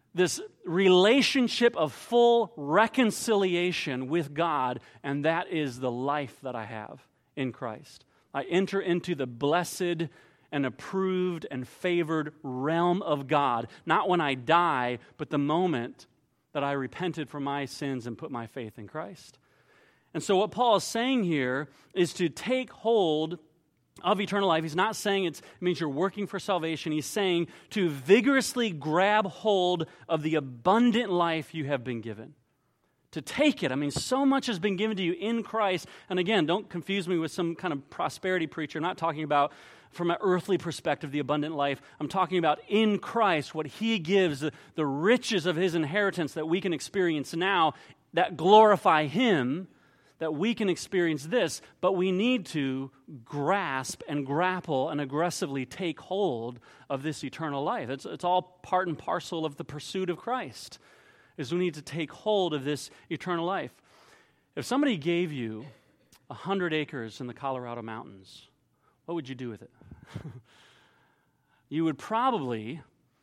[SPEAKER 1] relationship of full reconciliation with God, and that is the life that I have in Christ. I enter into the blessed and approved and favored realm of God, not when I die, but the moment that I repented from my sins and put my faith in Christ. And so what Paul is saying here is to take hold of eternal life. He's not saying it means you're working for salvation. He's saying to vigorously grab hold of the abundant life you have been given. To take it. I mean, so much has been given to you in Christ. And again, don't confuse me with some kind of prosperity preacher. I'm not talking about from an earthly perspective, the abundant life. I'm talking about in Christ, what He gives, the riches of His inheritance that we can experience now, that glorify Him, that we can experience this, but we need to grasp and grapple and aggressively take hold of this eternal life. It's all part and parcel of the pursuit of Christ, is we need to take hold of this eternal life. If somebody gave you 100 acres in the Colorado mountains, what would you do with it? You would probably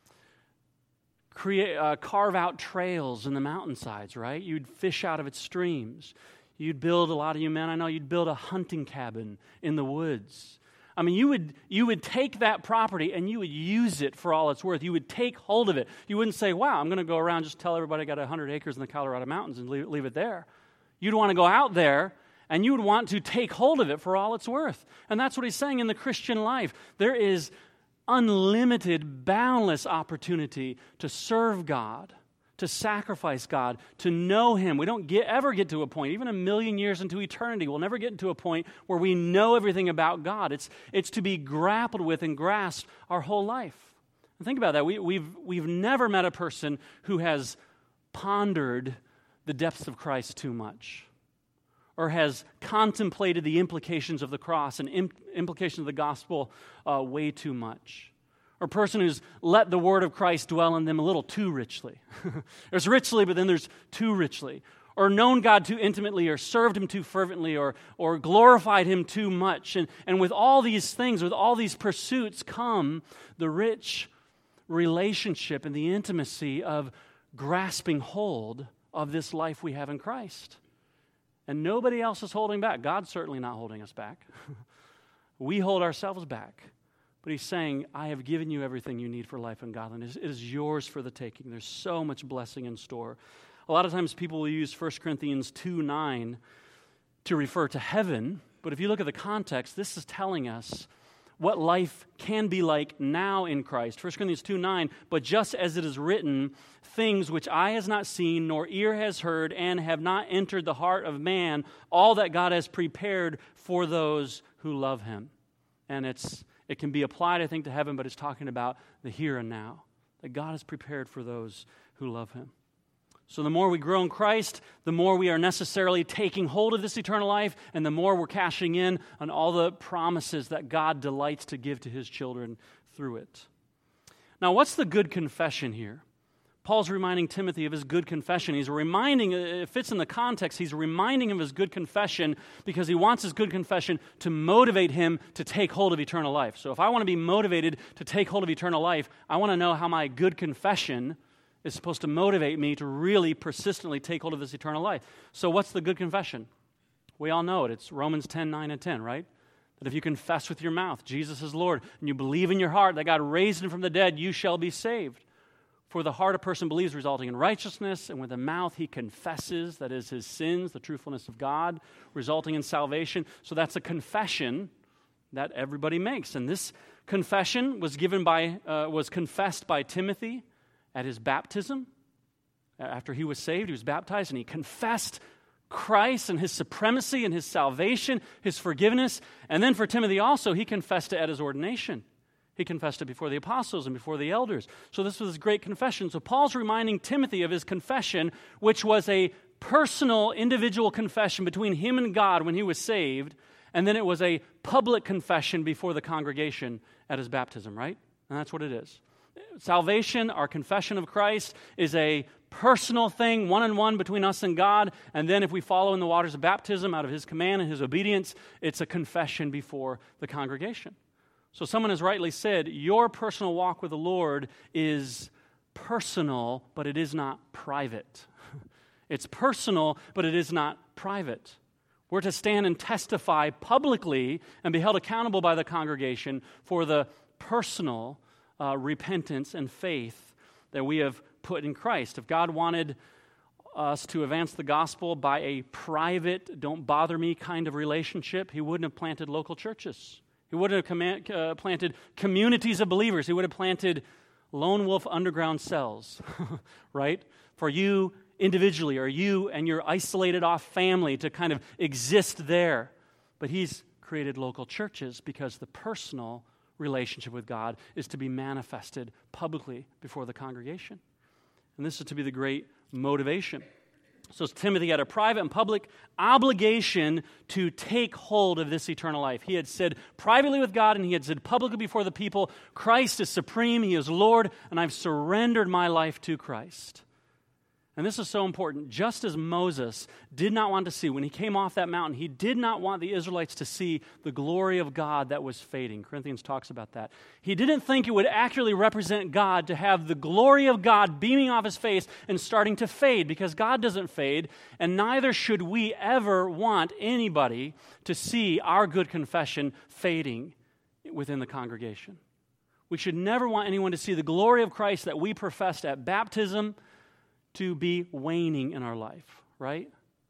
[SPEAKER 1] carve out trails in the mountainsides, right? You'd fish out of its streams. You'd build, a lot of you men I know, you'd build a hunting cabin in the woods. I mean, you would take that property and you would use it for all it's worth. You would take hold of it. You wouldn't say, wow, I'm going to go around and just tell everybody I got 100 acres in the Colorado mountains and leave it there. You'd want to go out there and you would want to take hold of it for all it's worth. And that's what he's saying in the Christian life. There is unlimited, boundless opportunity to serve God, to sacrifice God, to know Him. We don't ever get to a point, even 1,000,000 years into eternity, we'll never get to a point where we know everything about God. It's to be grappled with and grasped our whole life. And think about that. We've never met a person who has pondered the depths of Christ too much, or has contemplated the implications of the cross and implications of the gospel way too much. Or a person who's let the word of Christ dwell in them a little too richly. There's richly, but then there's too richly. Or known God too intimately, or served Him too fervently, or glorified Him too much. And with all these things, with all these pursuits come the rich relationship and the intimacy of grasping hold of this life we have in Christ. And nobody else is holding back. God's certainly not holding us back. We hold ourselves back. But He's saying, I have given you everything you need for life and godliness. It is yours for the taking. There's so much blessing in store. A lot of times people will use 1 Corinthians 2:9 to refer to heaven. But if you look at the context, this is telling us what life can be like now in Christ. 1 Corinthians 2:9, but just as it is written, things which eye has not seen, nor ear has heard, and have not entered the heart of man, all that God has prepared for those who love Him. And it can be applied, I think, to heaven, but it's talking about the here and now, that God has prepared for those who love Him. So the more we grow in Christ, the more we are necessarily taking hold of this eternal life, and the more we're cashing in on all the promises that God delights to give to His children through it. Now, what's the good confession here? Paul's reminding Timothy of his good confession. It fits in the context, he's reminding him of his good confession because he wants his good confession to motivate him to take hold of eternal life. So if I want to be motivated to take hold of eternal life, I want to know how my good confession is supposed to motivate me to really persistently take hold of this eternal life. So what's the good confession? We all know it. It's Romans 10:9 and 10, right? That if you confess with your mouth Jesus is Lord, and you believe in your heart that God raised Him from the dead, you shall be saved. For the heart a person believes, resulting in righteousness, and with the mouth he confesses, that is his sins, the truthfulness of God, resulting in salvation. So that's a confession that everybody makes. And this confession was confessed by Timothy at his baptism. After he was saved, he was baptized, and he confessed Christ and His supremacy and His salvation, His forgiveness. And then for Timothy also, he confessed it at his ordination. He confessed it before the apostles and before the elders. So this was his great confession. So Paul's reminding Timothy of his confession, which was a personal, individual confession between him and God when he was saved, and then it was a public confession before the congregation at his baptism, right? And that's what it is. Salvation, our confession of Christ, is a personal thing, one-on-one between us and God, and then if we follow in the waters of baptism out of His command and His obedience, it's a confession before the congregation. So someone has rightly said, your personal walk with the Lord is personal, but it is not private. It's personal, but it is not private. We're to stand and testify publicly and be held accountable by the congregation for the personal repentance and faith that we have put in Christ. If God wanted us to advance the gospel by a private, don't bother me kind of relationship, he wouldn't have planted local churches. He wouldn't have planted communities of believers. He would have planted lone wolf underground cells, right? For you individually, or you and your isolated off family to kind of exist there. But he's created local churches because the personal relationship with God is to be manifested publicly before the congregation. And this is to be the great motivation. So Timothy had a private and public obligation to take hold of this eternal life. He had said privately with God and he had said publicly before the people, Christ is supreme, he is Lord, and I've surrendered my life to Christ. And this is so important. Just as Moses did not want to see, when he came off that mountain, he did not want the Israelites to see the glory of God that was fading. Corinthians talks about that. He didn't think it would accurately represent God to have the glory of God beaming off his face and starting to fade, because God doesn't fade, and neither should we ever want anybody to see our good confession fading within the congregation. We should never want anyone to see the glory of Christ that we professed at baptism to be waning in our life, right?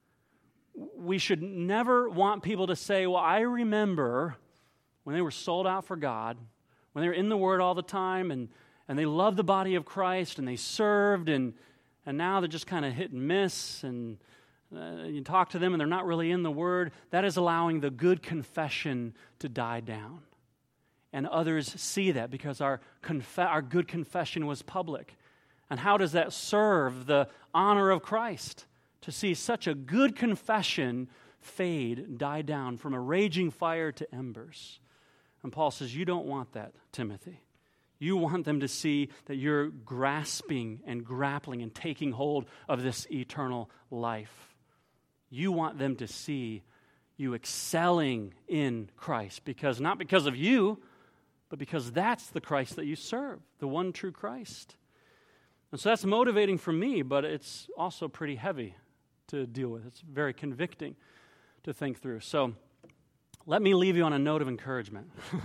[SPEAKER 1] We should never want people to say, well, I remember when they were sold out for God, when they were in the Word all the time, and they loved the body of Christ, and they served, and now they're just kind of hit and miss, and you talk to them, and they're not really in the Word. That is allowing the good confession to die down. And others see that because our good confession was public. And how does that serve the honor of Christ? To see such a good confession fade, die down from a raging fire to embers. And Paul says, you don't want that, Timothy. You want them to see that you're grasping and grappling and taking hold of this eternal life. You want them to see you excelling in Christ, not because of you, but because that's the Christ that you serve, the one true Christ. And so that's motivating for me, but it's also pretty heavy to deal with. It's very convicting to think through. So let me leave you on a note of encouragement,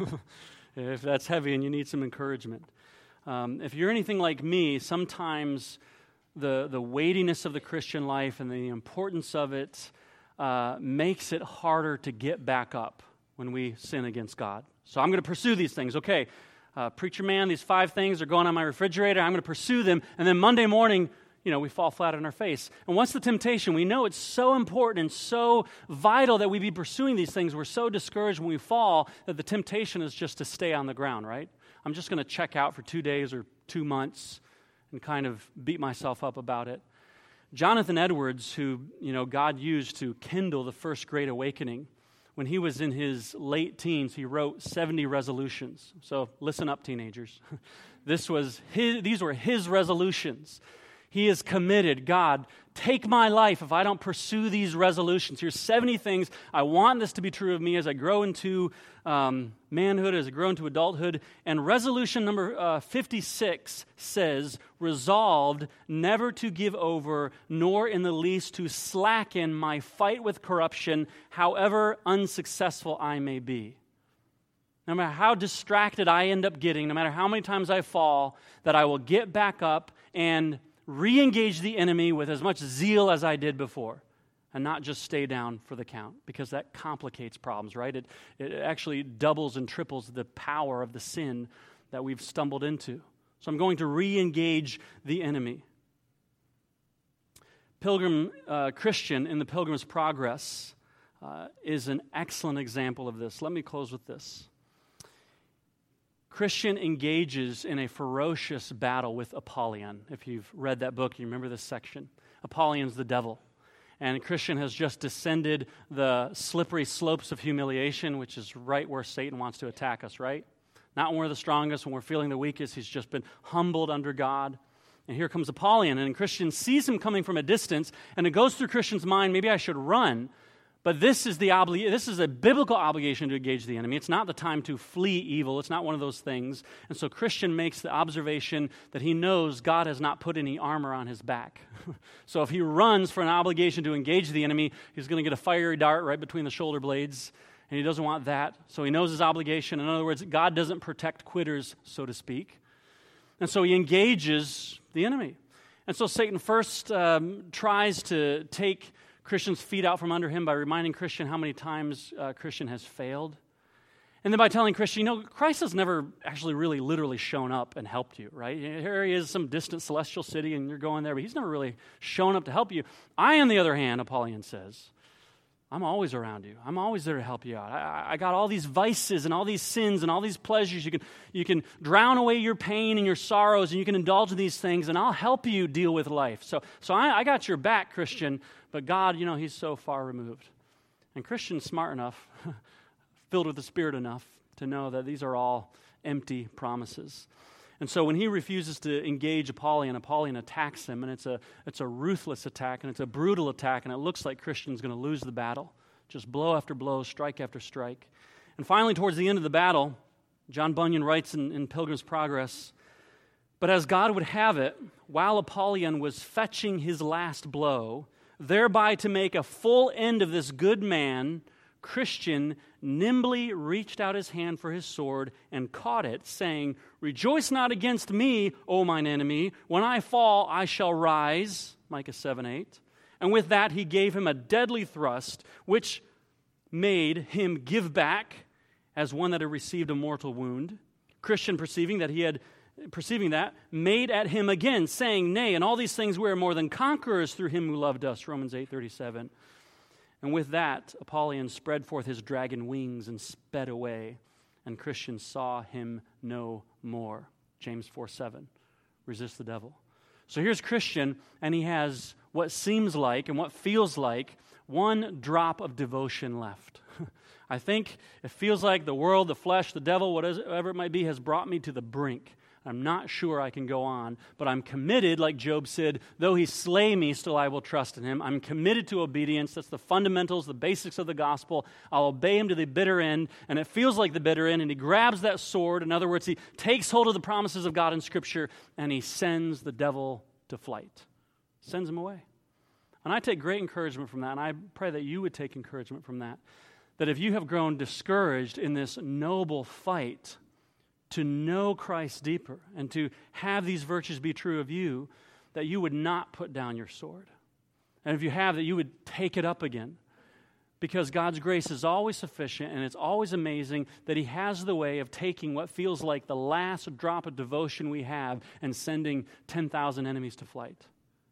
[SPEAKER 1] if that's heavy and you need some encouragement. If you're anything like me, sometimes the weightiness of the Christian life and the importance of it makes it harder to get back up when we sin against God. So I'm going to pursue these things. Okay, preacher man, these 5 things are going on my refrigerator. I'm going to pursue them. And then Monday morning, we fall flat on our face. And what's the temptation? We know it's so important and so vital that we be pursuing these things. We're so discouraged when we fall that the temptation is just to stay on the ground, right? I'm just going to check out for 2 days or 2 months and kind of beat myself up about it. Jonathan Edwards, who, God used to kindle the first Great Awakening, when he was in his late teens, he wrote 70 resolutions. So listen up, teenagers. These were his resolutions. He is committed. God, take my life if I don't pursue these resolutions. Here's 70 things. I want this to be true of me as I grow into manhood, as I grow into adulthood. And resolution number 56 says, resolved never to give over, nor in the least to slacken my fight with corruption, however unsuccessful I may be. No matter how distracted I end up getting, no matter how many times I fall, that I will get back up and re-engage the enemy with as much zeal as I did before, and not just stay down for the count, because that complicates problems, right? It actually doubles and triples the power of the sin that we've stumbled into. So I'm going to re-engage the enemy. Christian in the Pilgrim's Progress is an excellent example of this. Let me close with this. Christian engages in a ferocious battle with Apollyon. If you've read that book, you remember this section. Apollyon's the devil. And Christian has just descended the slippery slopes of humiliation, which is right where Satan wants to attack us, right? Not when we're the strongest, when we're feeling the weakest. He's just been humbled under God. And here comes Apollyon, and Christian sees him coming from a distance, and it goes through Christian's mind, maybe I should run. But this is a biblical obligation to engage the enemy. It's not the time to flee evil. It's not one of those things. And so Christian makes the observation that he knows God has not put any armor on his back. So if he runs for an obligation to engage the enemy, he's going to get a fiery dart right between the shoulder blades, and he doesn't want that. So he knows his obligation. In other words, God doesn't protect quitters, so to speak. And so he engages the enemy. And so Satan first tries to take Christian's feet out from under him by reminding Christian how many times Christian has failed. And then by telling Christian, Christ has never actually really literally shown up and helped you, right? Here he is, some distant celestial city, and you're going there, but he's never really shown up to help you. I, on the other hand, Apollyon says, I'm always around you. I'm always there to help you out. I got all these vices and all these sins and all these pleasures. You can drown away your pain and your sorrows, and you can indulge in these things, and I'll help you deal with life. So I got your back, Christian, but God, he's so far removed. And Christian's smart enough, filled with the Spirit enough, to know that these are all empty promises. And so when he refuses to engage Apollyon attacks him, and it's a ruthless attack, and it's a brutal attack, and it looks like Christian's going to lose the battle. Just blow after blow, strike after strike. And finally, towards the end of the battle, John Bunyan writes in Pilgrim's Progress, "But as God would have it, while Apollyon was fetching his last blow, thereby to make a full end of this good man, Christian nimbly reached out his hand for his sword and caught it, saying, 'Rejoice not against me, O mine enemy. When I fall, I shall rise.'" Micah 7:8. And with that, he gave him a deadly thrust, which made him give back as one that had received a mortal wound. Christian, perceiving that, made at him again, saying, "Nay, in all these things we are more than conquerors through him who loved us." Romans 8:37. And with that, Apollyon spread forth his dragon wings and sped away, and Christian saw him no more. James 4:7. Resist the devil. So here's Christian, and he has what seems like and what feels like one drop of devotion left. I think it feels like the world, the flesh, the devil, whatever it might be, has brought me to the brink. I'm not sure I can go on, but I'm committed, like Job said, though he slay me, still I will trust in him. I'm committed to obedience. That's the fundamentals, the basics of the gospel. I'll obey him to the bitter end, and it feels like the bitter end, and he grabs that sword. In other words, he takes hold of the promises of God in Scripture, and he sends the devil to flight. Sends him away. And I take great encouragement from that, and I pray that you would take encouragement from that. That if you have grown discouraged in this noble fight to know Christ deeper and to have these virtues be true of you, that you would not put down your sword. And if you have, that you would take it up again. Because God's grace is always sufficient, and it's always amazing that He has the way of taking what feels like the last drop of devotion we have and sending 10,000 enemies to flight.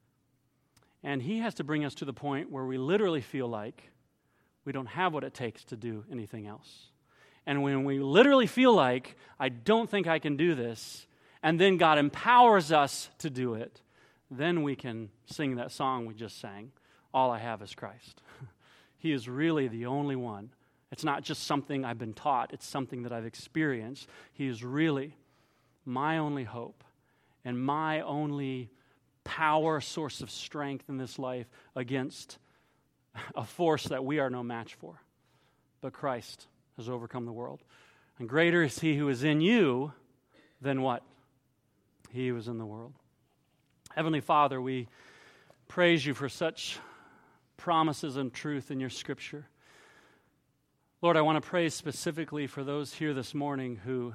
[SPEAKER 1] And He has to bring us to the point where we literally feel like we don't have what it takes to do anything else. And when we literally feel like, I don't think I can do this, and then God empowers us to do it, then we can sing that song we just sang, "All I Have is Christ." He is really the only one. It's not just something I've been taught, it's something that I've experienced. He is really my only hope and my only power, source of strength in this life against a force that we are no match for. But Christ has overcome the world. And greater is He who is in you than what? He who is in the world. Heavenly Father, we praise You for such promises and truth in Your Scripture. Lord, I want to pray specifically for those here this morning who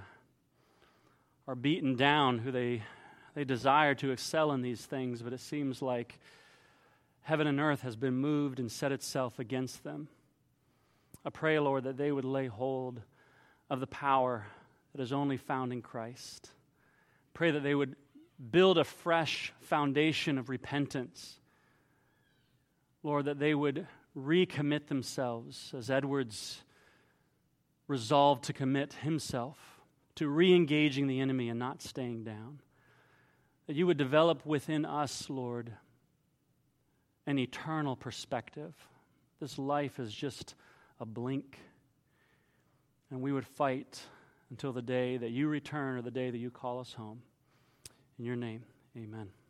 [SPEAKER 1] are beaten down, who they desire to excel in these things, but it seems like heaven and earth has been moved and set itself against them. I pray, Lord, that they would lay hold of the power that is only found in Christ. Pray that they would build a fresh foundation of repentance. Lord, that they would recommit themselves, as Edwards resolved to commit himself to re-engaging the enemy and not staying down. That You would develop within us, Lord, an eternal perspective. This life is just a blink. And we would fight until the day that You return or the day that You call us home. In Your name, amen.